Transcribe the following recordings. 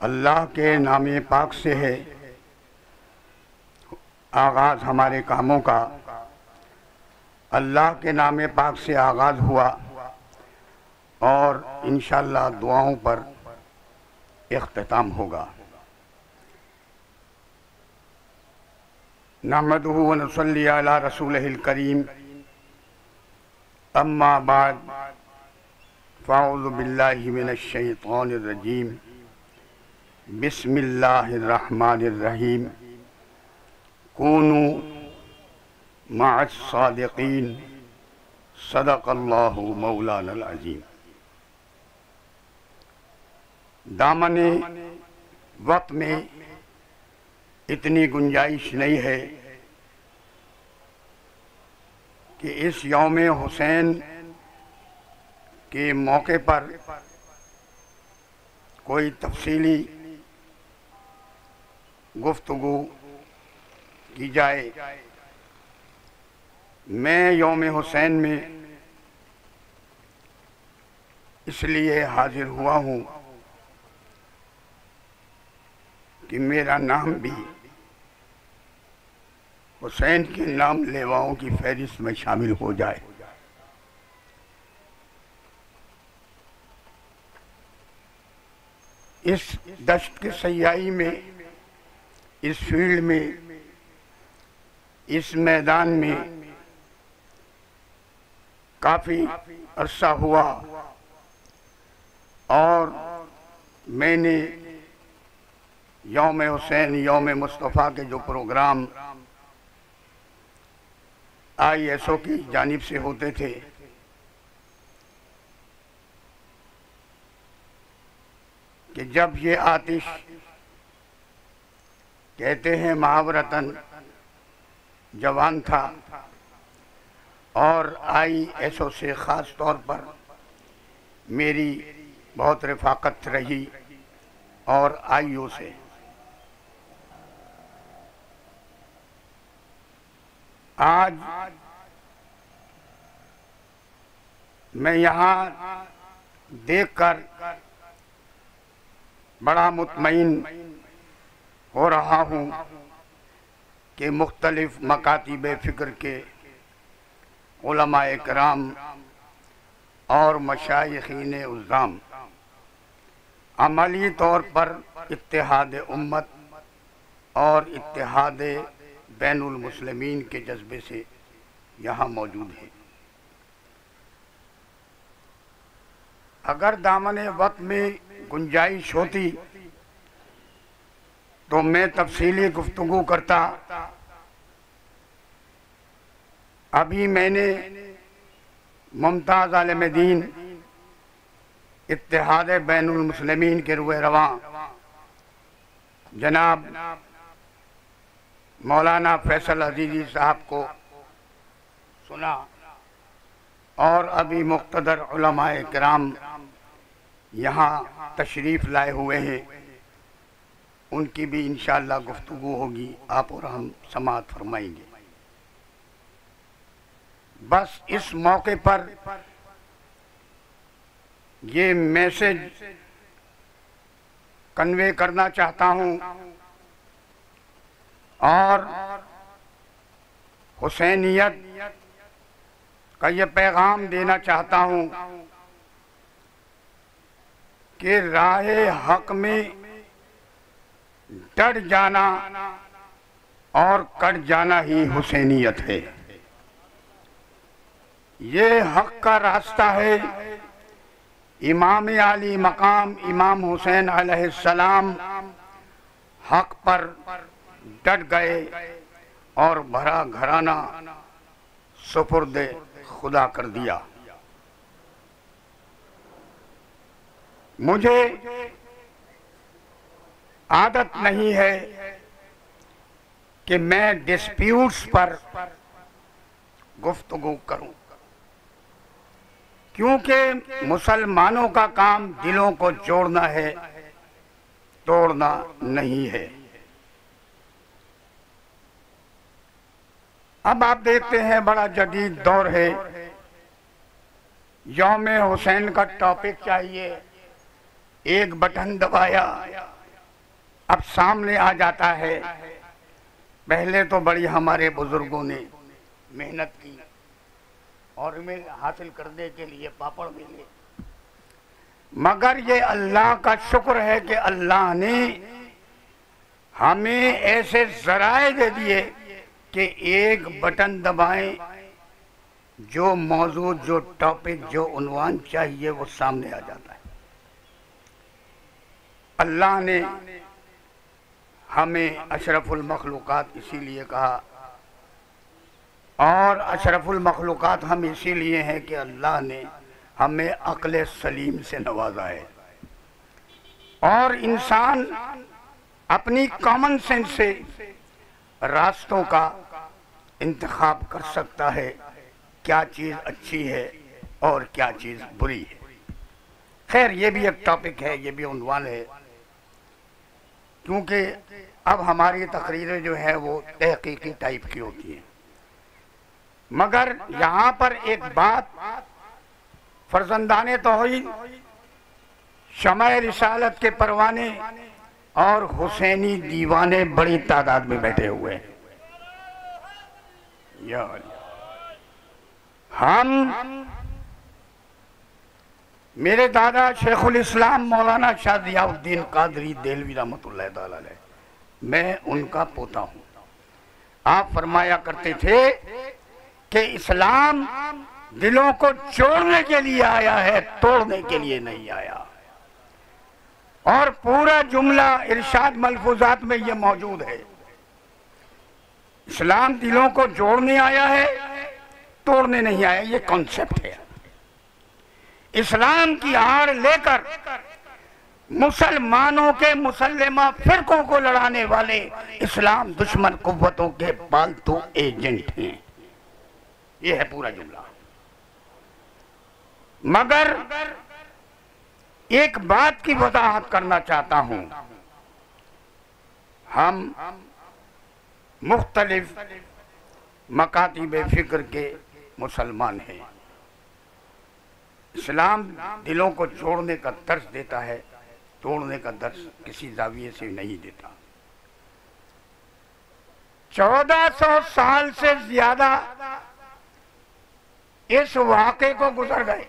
अल्लाह के नाम पाक से है आगाज़ हमारे कामों का। अल्लाह के नाम पाक से आगाज़ हुआ और इंशाअल्लाह दुआओं पर इख्तिताम होगा। नहमदुहु व नसल्ली अला रसूलिहिल करीम, अम्मा बाद, फ़अऊज़ु बिल्लाहि मिनश शैतानिर रजीम, बिस्मिल्लाहिर रहमानिर रहीम, कूनू मअस सादिक़ीन, सदक़ल्लाहु मौलानल अज़ीम। दामने वक्त में इतनी गुंजाइश नहीं है कि इस यौम हुसैन के मौके पर कोई तफसीली गुफ्तगू की जाए। मैं यौम हुसैन में इसलिए हाजिर हुआ हूँ कि मेरा नाम भी हुसैन के नाम लेवाओं की फहरिस्त में शामिल हो जाए। इस दश्त के सयाई में, इस फील्ड में, इस मैदान में काफ़ी अरसा हुआ और मैंने यौम हुसैन, यौम मुस्तफ़ा के जो प्रोग्राम ISO की जानिब से होते थे, कि जब ये आतिश कहते हैं मुहावरतन जवान था और ISO से ख़ास तौर पर मेरी बहुत रफ़ाकत रही और IO से। आज मैं यहाँ देखकर बड़ा मुतमईन हो रहा हूँ कि मुख्तलिफ मकातिब फ़िक्र के उलमाए किराम और मशाइखीन उज़्ज़ाम अमली तौर पर इत्तेहाद उम्मत और इत्तेहाद बैनुल मुस्लिमीन के जज्बे से यहाँ मौजूद है। अगर दामने वक्त में गुंजाइश होती तो मैं तफसीली गुफ्तगू करता। अभी मैंने मुमताज़ आलिम दीन इत्तेहाद बैनुल मुस्लिमीन के रुए रवां जनाब मौलाना फैसल अजीज़ी साहब को सुना और अभी मुक़्तदर उलमाए किराम यहाँ तशरीफ़ लाए हुए हैं, उनकी भी इंशाअल्लाह गुफ्तगू होगी, आप और हम समाअत फरमाएंगे। बस इस मौके पर ये मैसेज कन्वे करना चाहता हूँ और हुसैनियत का ये पैगाम देना चाहता हूँ कि राहे हक में डट जाना और कट जाना ही हुसैनियत है। ये हक का रास्ता है। इमाम आली मकाम इमाम हुसैन अलैहिस्सलाम हक पर डट गए और भरा घराना सुपुर्द खुदा कर दिया। मुझे आदत नहीं है कि मैं डिस्प्यूट्स पर गुफ्तगू करूं, क्योंकि मुसलमानों का काम दिलों को जोड़ना है, तोड़ना नहीं है। अब आप देखते हैं बड़ा जदीद दौर है, यौम हुसैन का टॉपिक चाहिए, एक बटन दबाया अब सामने आ जाता है। पहले तो बड़ी हमारे बुजुर्गों ने मेहनत की और इन्हें हासिल करने के लिए पापड़ मिले, मगर ये अल्लाह का शुक्र है कि अल्लाह ने हमें ऐसे जराए दे दिए कि एक बटन दबाएं, जो मौजूद, जो टॉपिक, जो उन्वान चाहिए वो सामने आ जाता है। अल्लाह ने हमें अशरफुल मखलूकात इसीलिए कहा, और अशरफुल मखलूकात हम इसीलिए हैं कि अल्लाह ने हमें अक्ल सलीम से नवाजा है और इंसान अपनी कॉमन सेंस से रास्तों का इंतखाब कर सकता है, क्या चीज़ अच्छी है और क्या चीज़ बुरी है। खैर, ये भी एक टॉपिक है, ये भी उन्वान है, क्योंकि अब हमारी तकरीरें जो है वो तहकीकी टाइप की होती हैं। मगर यहाँ पर एक बात, फर्जंदाने तौहीद, शमाए रिसालत के परवाने और हुसैनी दीवाने बड़ी तादाद में बैठे हुए हैं। हम, मेरे दादा शेखुल इस्लाम मौलाना शाह ज़ियाउद्दीन कादरी देलवी रहमतुल्लाह तआला अलैह, मैं उनका पोता हूँ। आप फरमाया करते थे कि इस्लाम दिलों को जोड़ने के लिए आया है, तोड़ने के लिए नहीं आया। और पूरा जुमला इरशाद मलफूजात में ये मौजूद है। इस्लाम दिलों को जोड़ने आया है, तोड़ने नहीं आया, ये कॉन्सेप्ट है। इस्लाम की आड़ लेकर मुसलमानों के मुसल्लमा फिरकों को लड़ाने वाले इस्लाम दुश्मन कुव्वतों के पालतू एजेंट हैं। ये है पूरा जुमला। मगर एक बात की वजाहत करना चाहता हूं, हम मुख्तलिफ मकातिब फिक्र के मुसलमान हैं। इस्लाम दिलों को जोड़ने का दर्स देता है, तोड़ने का दर्स किसी जाविये से नहीं देता। 1400 साल से ज्यादा इस वाक़े को गुजर गए।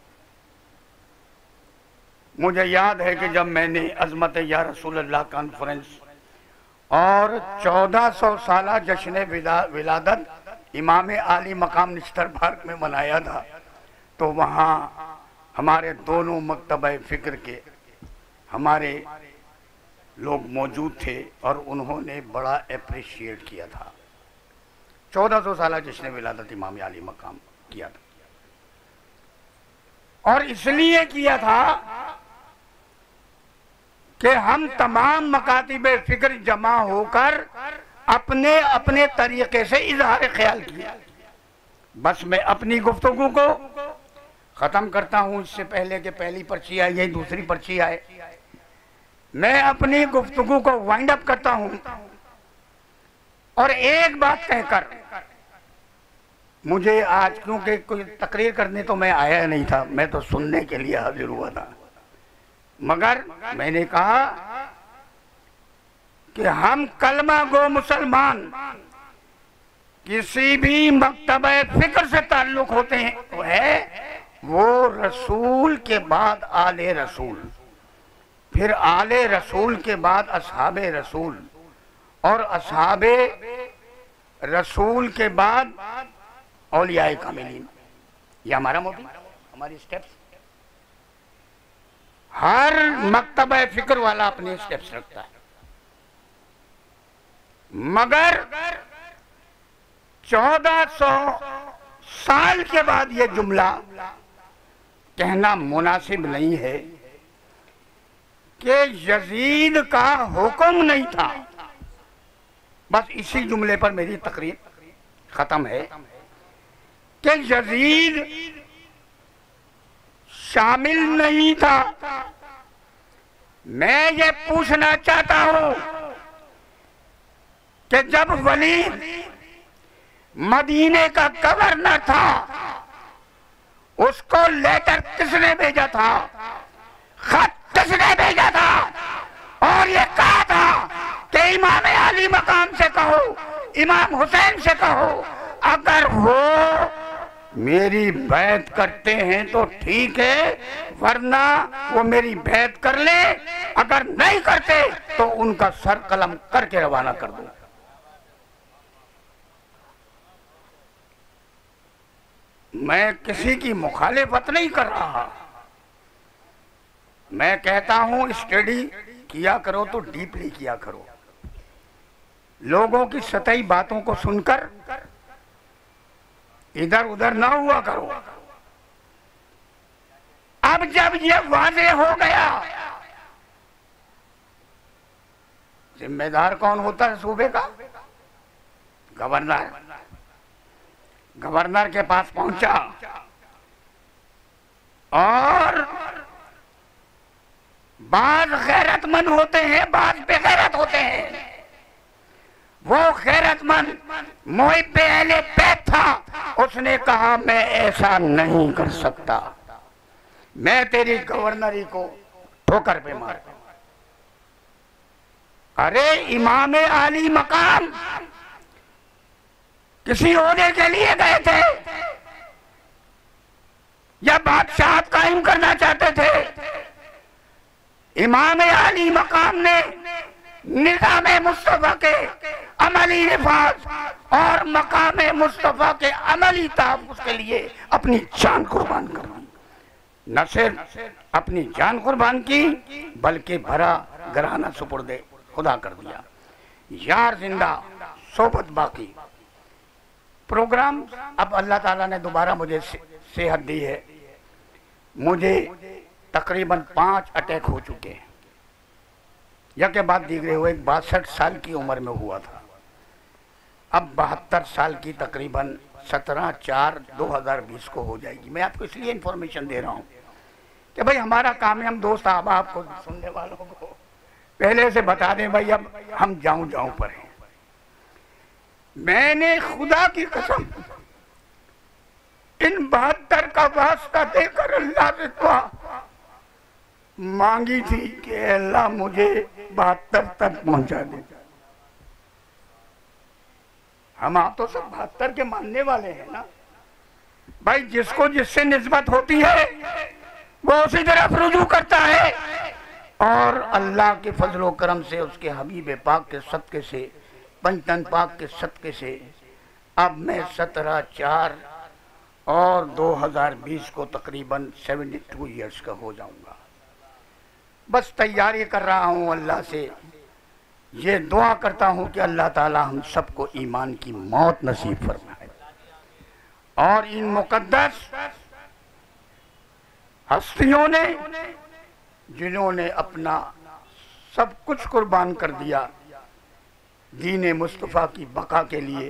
मुझे याद है कि जब मैंने अज़मत या रसूलल्लाह कॉन्फ्रेंस और 1400 साला जश्न विलादत इमाम आली मकाम निश्तर पार्क में मनाया था, तो वहाँ हमारे दोनों मकतब फ़िक्र के हमारे लोग मौजूद थे और उन्होंने बड़ा अप्रिशिएट किया था। 1400 साला जश्न विलादत इमाम आली मकाम किया था, और इसलिए किया था कि हम तमाम मकातिब फिक्र जमा होकर अपने अपने तरीके से इजहार ख्याल किया। बस मैं अपनी गुफ्तगू को ख़त्म करता हूँ, इससे पहले कि पहली पर्ची आई है, दूसरी पर्ची आए। मैं अपनी गुफ्तगू को वाइंड अप करता हूँ और एक बात कहकर, मुझे आज क्योंकि कोई तकरीर करने तो मैं आया नहीं था, मैं तो सुनने के लिए हाजिर हुआ था, मगर मैंने कहा कि हम कलमा गो मुसलमान किसी भी मकतब फिक्र से ताल्लुक होते हैं तो है वो रसूल के बाद आले रसूल, फिर आले रसूल के बाद असहाबे रसूल, और असहाबे रसूल के बाद औलियाए कामिलीन। ये हमारा मोटिव, हमारी स्टेप्स। हर मकतब फिक्र वाला अपने स्टेप्स रखता है, मगर 1400 साल के बाद ये जुमला कहना मुनासिब नहीं है कि यजीद का हुक्म नहीं था। बस इसी जुमले पर मेरी तकरीर खत्म है कि यजीद शामिल नहीं था। मैं ये पूछना चाहता हूं कि जब वलीद मदीने का गवर्नर था, उसको लेटर किसने भेजा था, खत किसने भेजा था, और ये कहा था कहो, इमाम हुसैन से कहो, अगर वो मेरी बैत करते हैं तो ठीक है, वरना वो मेरी बैत कर ले, अगर नहीं करते तो उनका सर कलम करके रवाना कर दो। मैं किसी की मुखालिफत नहीं कर रहा, मैं कहता हूं स्टडी किया करो तो डीपली किया करो, लोगों की सतही बातों को सुनकर इधर उधर ना हुआ करो। अब जब ये वाज़ेह हो गया, जिम्मेदार कौन होता है सूबे का? गवर्नर। गवर्नर के पास पहुंचा और बाज गैरतमंद होते हैं, बाज बेगैरत होते हैं। वो गैरतमंद मुहिब्बे अहले बैत था, उसने कहा मैं ऐसा नहीं कर सकता, मैं तेरी गवर्नरी को ठोकर पे मार। अरे इमाम आली मकाम किसी ओहदे के लिए गए थे या बादशाहत कायम करना चाहते थे? इमाम आली मकाम ने निज़ाम मुस्तफा के अमली निफाज और मकाम मुस्तफा के अमली तहफ़्फ़ुज़ के लिए अपनी जान कुर्बान कर दी। न सिर्फ अपनी जान कुर्बान की बल्कि भरा घराना सुपुर्दे खुदा कर दिया। यार जिंदा सोबत बाकी। प्रोग्राम अब अल्लाह ताला ने दोबारा मुझे सेहत दी है। मुझे तकरीबन 5 अटैक हो चुके हैं, या के बाद दीगरे हुए। 62 साल की उम्र में हुआ था, अब 72 साल की तकरीबन 17/4/2020 को हो जाएगी। मैं आपको इसलिए इंफॉर्मेशन दे रहा हूँ कि भाई हमारा काम है, हम दोस्त अब आपको सुनने वालों को पहले से बता दें भाई अब हम जाऊं पर हैं। मैंने खुदा की कसम इन 72 का वास्ता देकर अल्लाह से दुआ मांगी थी कि अल्लाह मुझे 72 तक पहुंचा दे। हम आप तो सब 72 के मानने वाले हैं ना भाई। जिसको जिससे निस्बत होती है वो उसी तरफ रुजू करता है, और अल्लाह के फजलो करम से उसके हबीब पाक के सदके से, पंचतन पाक के सदके से अब मैं 17/4/2020 को तकरीबन 72 ईयर्स का हो जाऊंगा। बस तैयारी कर रहा हूँ, अल्लाह से ये दुआ करता हूँ कि अल्लाह ताला हम सबको ईमान की मौत नसीब फरमाए, और इन मुकद्दस हस्तियों ने जिन्होंने अपना सब कुछ कुर्बान कर दिया दीन मुस्तफ़ा की बका के लिए,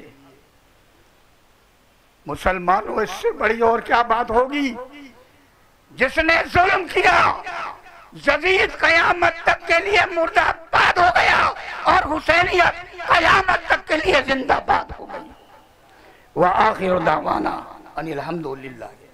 मुसलमानों इससे बड़ी और क्या बात होगी। जिसने जुल्म किया यजीद कयामत तक के लिए मुर्दाबाद हो गया, और हुसैनियत कयामत तक के लिए जिंदाबाद हो गई। व आखिर दावाना अनिल हम्दुलिल्लाह।